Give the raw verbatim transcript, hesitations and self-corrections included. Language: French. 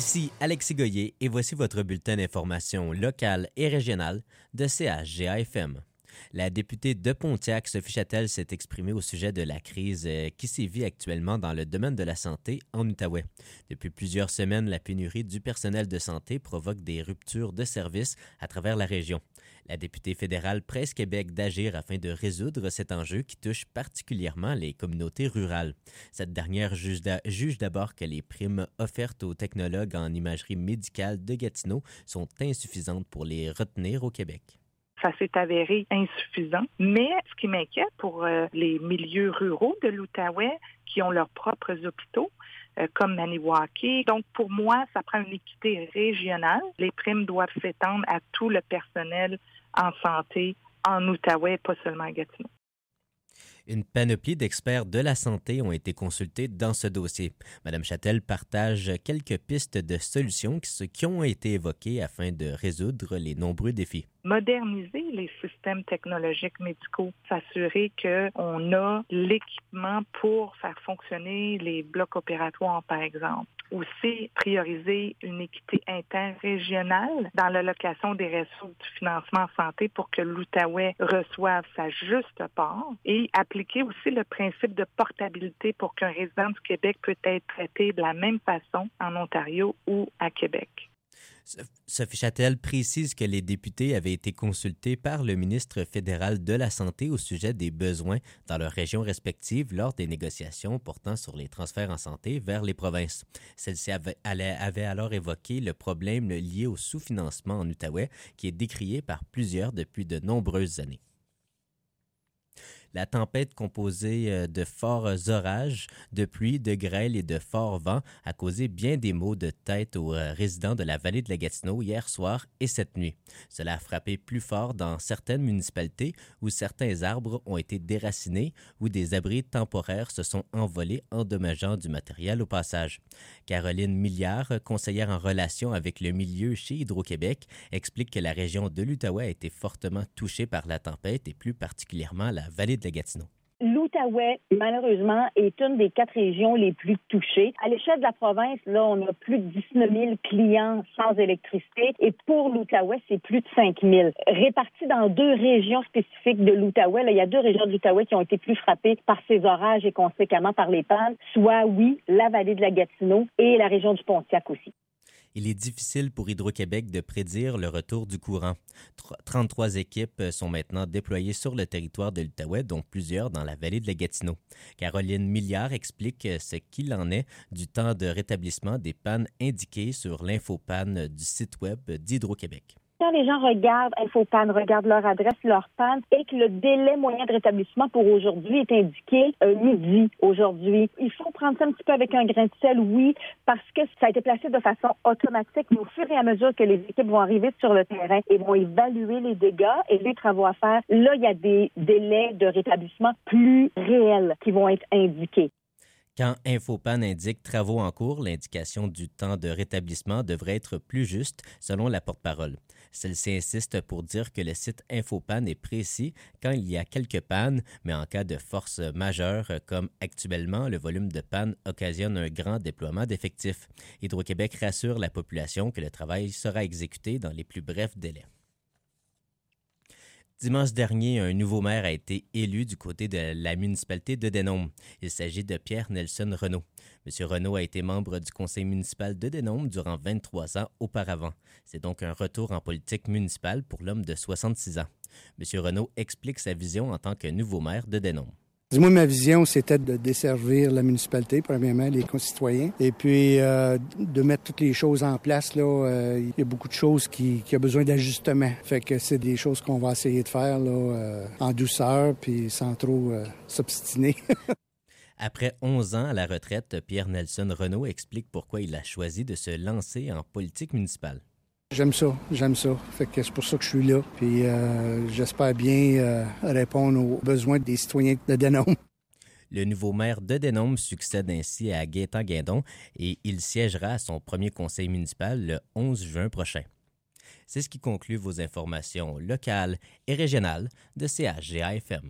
Ici Alexis Goyer et voici votre bulletin d'information locale et régionale de C H G A F M. La députée de Pontiac, Sophie Chatel, s'est exprimée au sujet de la crise qui sévit actuellement dans le domaine de la santé en Outaouais. Depuis plusieurs semaines, la pénurie du personnel de santé provoque des ruptures de services à travers la région. La députée fédérale presse Québec d'agir afin de résoudre cet enjeu qui touche particulièrement les communautés rurales. Cette dernière juge, d'a- juge d'abord que les primes offertes aux technologues en imagerie médicale de Gatineau sont insuffisantes pour les retenir au Québec. Ça s'est avéré insuffisant. Mais ce qui m'inquiète pour euh, les milieux ruraux de l'Outaouais qui ont leurs propres hôpitaux, euh, comme Maniwaki. Donc, pour moi, ça prend une équité régionale. Les primes doivent s'étendre à tout le personnel en santé en Outaouais, pas seulement à Gatineau. Une panoplie d'experts de la santé ont été consultés dans ce dossier. Mme Chatel partage quelques pistes de solutions qui, qui ont été évoquées afin de résoudre les nombreux défis. Moderniser les systèmes technologiques médicaux, s'assurer qu'on a l'équipement pour faire fonctionner les blocs opératoires, par exemple. Aussi, prioriser une équité interrégionale dans l'allocation des ressources du financement en santé pour que l'Outaouais reçoive sa juste part et appliquer aussi le principe de portabilité pour qu'un résident du Québec peut être traité de la même façon en Ontario ou à Québec. Sophie Chatel précise que les députés avaient été consultés par le ministre fédéral de la Santé au sujet des besoins dans leurs régions respectives lors des négociations portant sur les transferts en santé vers les provinces. Celle-ci avait, avait alors évoqué le problème lié au sous-financement en Outaouais qui est décrié par plusieurs depuis de nombreuses années. La tempête composée de forts orages, de pluie, de grêle et de forts vents a causé bien des maux de tête aux résidents de la vallée de la Gatineau hier soir et cette nuit. Cela a frappé plus fort dans certaines municipalités où certains arbres ont été déracinés ou des abris temporaires se sont envolés, endommageant du matériel au passage. Caroline Milliard, conseillère en relation avec le milieu chez Hydro-Québec, explique que la région de l'Outaouais a été fortement touchée par la tempête et plus particulièrement la vallée de la Gatineau. L'Outaouais, malheureusement, est une des quatre régions les plus touchées. À l'échelle de la province, là, on a plus de dix-neuf mille clients sans électricité et pour l'Outaouais, c'est plus de cinq mille. Répartis dans deux régions spécifiques de l'Outaouais, là, il y a deux régions de l'Outaouais qui ont été plus frappées par ces orages et conséquemment par les pannes, soit, oui, la vallée de la Gatineau et la région du Pontiac aussi. Il est difficile pour Hydro-Québec de prédire le retour du courant. trente-trois équipes sont maintenant déployées sur le territoire de l'Outaouais, dont plusieurs dans la vallée de la Gatineau. Caroline Milliard explique ce qu'il en est du temps de rétablissement des pannes indiquées sur l'infopanne du site web d'Hydro-Québec. Quand les gens regardent Infopanne, regardent leur adresse, leur panne, et que le délai moyen de rétablissement pour aujourd'hui est indiqué euh, midi aujourd'hui. Il faut prendre ça un petit peu avec un grain de sel, oui, parce que ça a été placé de façon automatique, mais au fur et à mesure que les équipes vont arriver sur le terrain et vont évaluer les dégâts et les travaux à faire, là, il y a des délais de rétablissement plus réels qui vont être indiqués. Quand Infopanne indique travaux en cours, l'indication du temps de rétablissement devrait être plus juste, selon la porte-parole. Celle-ci insiste pour dire que le site Infopanne est précis quand il y a quelques pannes, mais en cas de force majeure, comme actuellement, le volume de pannes occasionne un grand déploiement d'effectifs. Hydro-Québec rassure la population que le travail sera exécuté dans les plus brefs délais. Dimanche dernier, un nouveau maire a été élu du côté de la municipalité de Denôme. Il s'agit de Pierre Nelson Renaud. M. Renaud a été membre du conseil municipal de Denôme durant vingt-trois ans auparavant. C'est donc un retour en politique municipale pour l'homme de soixante-six ans. M. Renaud explique sa vision en tant que nouveau maire de Denôme. Moi, ma vision, c'était de desservir la municipalité, premièrement, les concitoyens, et puis euh, de mettre toutes les choses en place. Là, euh, il y a beaucoup de choses qui, qui ont besoin d'ajustement. Fait que c'est des choses qu'on va essayer de faire là, euh, en douceur, puis sans trop euh, s'obstiner. Après onze ans à la retraite, Pierre Nelson Renaud explique pourquoi il a choisi de se lancer en politique municipale. J'aime ça, j'aime ça. Fait que c'est pour ça que je suis là. Puis euh, j'espère bien euh, répondre aux besoins des citoyens de Denôme. Le nouveau maire de Denôme succède ainsi à Gaétan Guindon et il siégera à son premier conseil municipal le onze juin prochain. C'est ce qui conclut vos informations locales et régionales de C H G A F M.